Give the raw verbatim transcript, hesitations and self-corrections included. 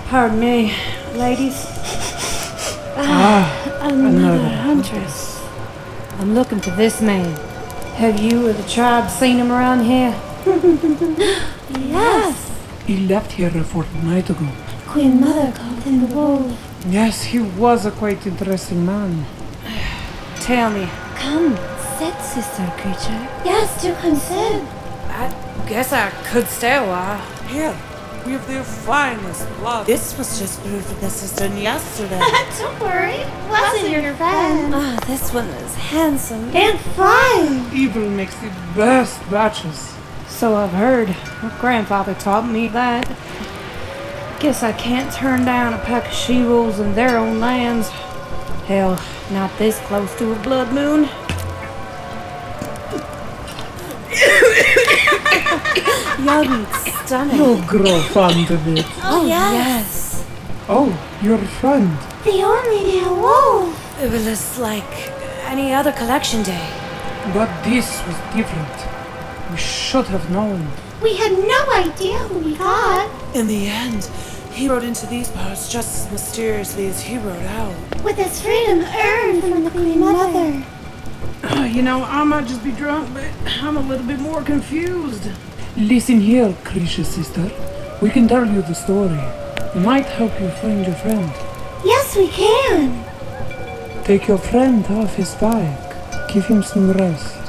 Pardon me, ladies. Ah, Another another huntress. I'm looking for this man. Have you or the tribe seen him around here? Yes. he left here a fortnight ago. Queen Mother called him the wolf. Yes, he was a quite interesting man. Tell me. Come, sit, sister creature. Yes, do come sit. I guess I could stay a while. Here, we have their finest blood. This was just brewed for the sister yesterday. Don't worry, wasn't your friend. Ah, this one is handsome. And fine. Evil makes the best batches. So I've heard. My grandfather taught me that. Guess I can't turn down a pack of she-wolves in their own lands. Hell, not this close to a blood moon. Young stomach. You'll grow fond of it. Oh, yes. Yes. Oh, your friend. The only real wolf. It was just like any other collection day. But this was different. We should have known. We had no idea who we got. In the end, he rode into these parts just as mysteriously as he rode out. With his freedom earned from the Queen Mother. You know, I might just be drunk, but I'm a little bit more confused. Listen here, Krisha sister. We can tell you the story. It might help you find your friend. Yes, we can. Take your friend off his bike. Give him some rest.